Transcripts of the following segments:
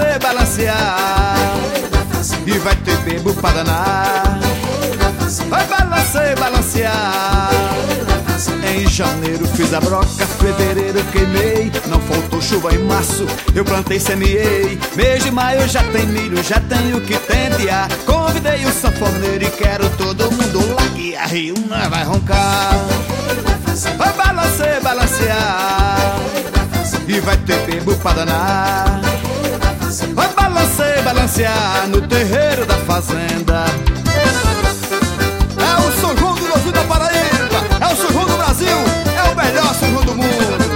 balancer, balancear, e vai ter bebo pra danar. Vai balancer, balancear. Em janeiro fiz a broca, fevereiro queimei, não faltou chuva em março, eu plantei, semeei. Mês de maio já tem milho, já tenho que tentear. Convidei o sanfoneiro e quero todo mundo lá que a Rio não vai roncar. Vai balancer, balancear, e vai ter bebo pra danar. Vai balancer, balancear no terreiro da fazenda. É o São João do Novo da Paraíba, é o São João do Brasil, é o melhor São João do mundo.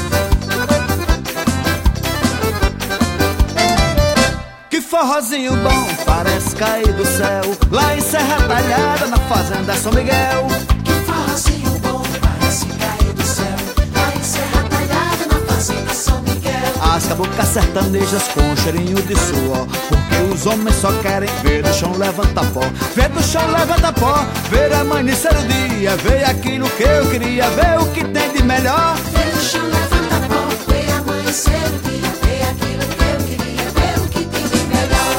Que forrozinho bom, parece cair do céu, lá em Serra Talhada, na fazenda São Miguel. Que forrozinho bom, parece cair do céu, lá em Serra Talhada, na fazenda São Miguel. As cabocas sertanejas com cheirinho de suor, porque os homens só querem ver do chão levanta pó. Ver do chão levanta pó, ver amanhecer o dia, ver aquilo que eu queria, ver o que tem de melhor. Ver do chão levanta pó, ver amanhecer o dia, ver aquilo que eu queria, ver o que tem de melhor.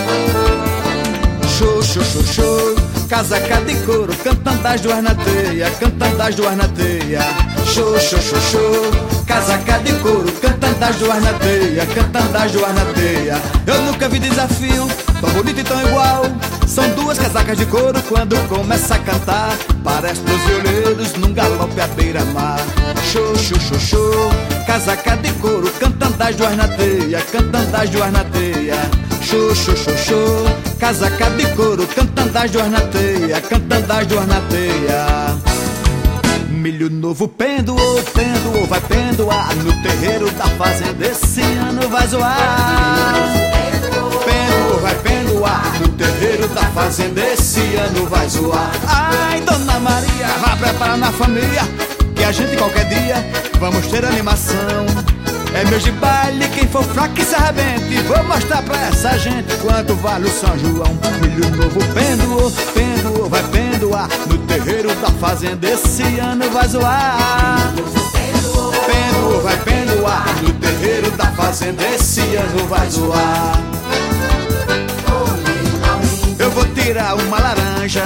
Show, show, show, show, casaca de couro, cantando as duas na teia, cantando as duas na teia. Show, show, show, show, casaca de couro, cantando as duas na teia, cantando as duas na teia. Eu nunca vi desafio tão bonito e tão igual. São duas casacas de couro quando começa a cantar, parece dos violeiros num galope à beira-mar. Show, show, show, show, casaca de couro, cantando as duas na teia, cantando as duas na teia. Show, show, show, show, casaca de couro, cantando as duas na teia, cantando as duas na teia. Milho novo pendoou, pendoou, vai pendoar no terreiro da fazenda, esse ano vai zoar. Pendoou, vai pendoar no terreiro da fazenda, esse ano vai zoar. Ai, Dona Maria, vá preparar na família, que a gente qualquer dia vamos ter animação. É mês de baile, quem for fraco que se arrebente, vou mostrar pra essa gente quanto vale o São João. Milho novo pendoou, pendoou, vai pendoar no terreiro da fazenda, esse ano vai zoar. Pendoou, vai pendoar no terreiro da fazenda, esse ano vai zoar. Eu vou tirar uma laranja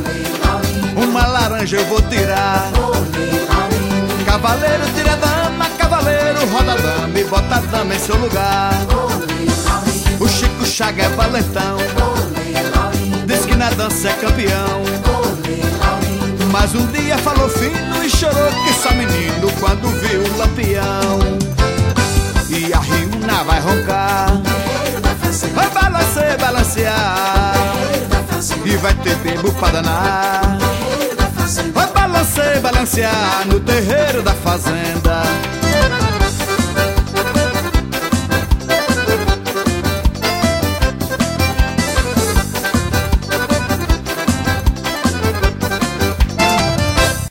eu vou tirar. Cavaleiro tira dama, cavaleiro roda dama e bota a dama em seu lugar. O Chico Chaga é valentão, diz que na dança é campeão, mas um dia falou fino e chorou que só menino quando viu o lampião. E a riuna vai roncar, vai balancer, balancear, e vai ter bebo pra danar. Vai balancer, balancear no terreiro da fazenda.